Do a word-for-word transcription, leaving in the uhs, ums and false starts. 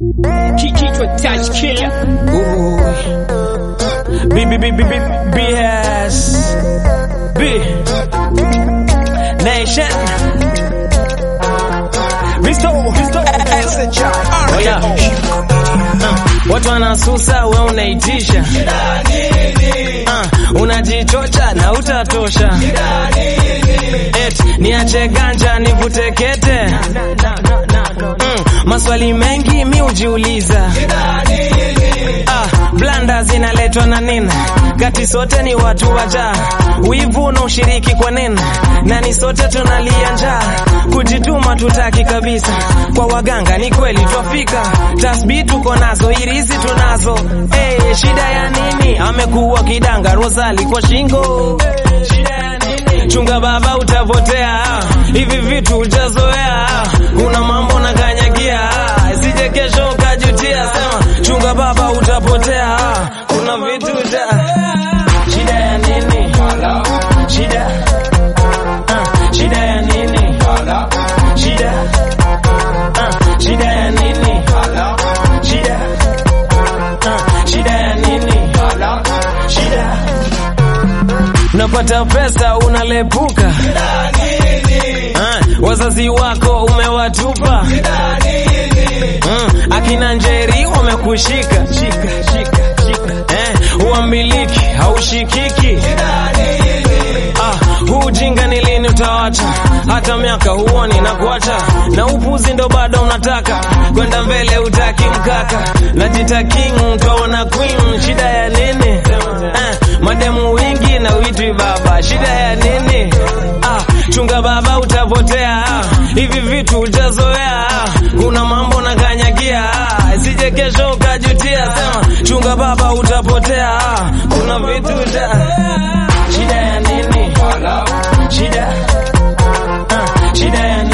Kichwa touch killer. B B B B B B S B Nation Visto Visto Oh yeah. uh, Watu wanasusa we unaitisha uh, unajichocha na utatosha. Et niache ganja nivute kete. mm, Maswali mengi mi ujiuliza. Ah, blanda zinaletwa na nini? Kati sote ni watu waja. Wivu na ushiriki kwa nini? Nani sote tunalia njaa. Kujituma tutaki kabisa. Kwa waganga ni kweli twafika. Tasbi tuko nazo, irizi tunazo. Eh, shida ya nini? Amekuwa kidanga Rosali kwa shingo. Shida ya nini? Chunga baba utapotea. Hivi vitu ujazoea. Kuna mambo na kanyagia. Sije kesho ukajutia. Sema chunga baba utapotea. Kuna vitu uja. Shida ya nini? Shida. Uh, shida ya nini? Shida. Uh, shida ya nini? Shida. Uh, shida ya nini? Shida. Unapata pesa unalepuka. uh, Wazazi wako umewatupa. uh, Akina Njeri wamekushika. Shika, shika, shika. Eh, uamiliki haushikiki. Ah, huu ujinga ni lini utawacha? Hata miaka huoni na kuacha. Na upuzi ndo bado unataka. Kwenda mbele utaki mkaka. Najita king utaona queen. Shida ya nini? Eh, mademu wingi na uitwi baba. Shida ya nini? Ah, chunga baba utapotea. Hivi vitu ujazoea. Kuna mambo na kanyagia. Sije kesho ukajutia. Sema chunga baba utapotea. Kuna vitu uja. Shida ya nini? Shida. Uh, shida ya nini?